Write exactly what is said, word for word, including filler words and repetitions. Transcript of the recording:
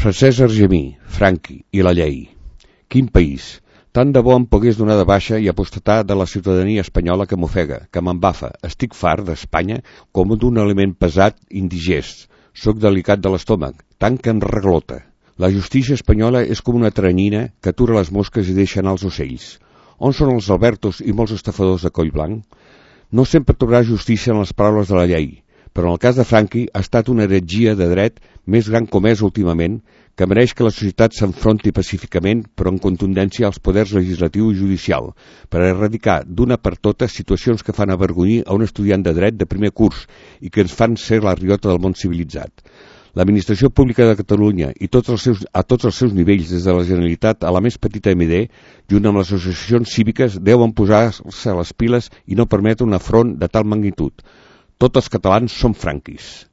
Francesc Argemí, Franqui i la llei. Quin país! Tant de bo em pogués donar de baixa i apostatar de la ciutadania espanyola que m'ofega, que m'embafa. Estic fart d'Espanya com d'un aliment pesat, indigest. Soc delicat de l'estómac, tant que em reglota. La justícia espanyola és com una teranyina que atura les mosques i deixa anar els ocells. On són els Albertos i molts estafadors de coll blanc? No sempre trobarà justícia en les paraules de la llei, però en el cas de Franqui ha estat una heretgia de dret més gran com és últimament, que mereix que la societat s'enfronti pacíficament, però en contundència als poders legislatiu i judicial, per erradicar d'una per totes situacions que fan avergonyir a un estudiant de dret de primer curs i que ens fan ser la riota del món civilitzat. L'administració pública de Catalunya i tots els seus, a tots els seus nivells, des de la Generalitat a la més petita M D, junt amb les associacions cíviques, deuen posar-se les piles i no permetre un afront de tal magnitud. Tots els catalans som franquis.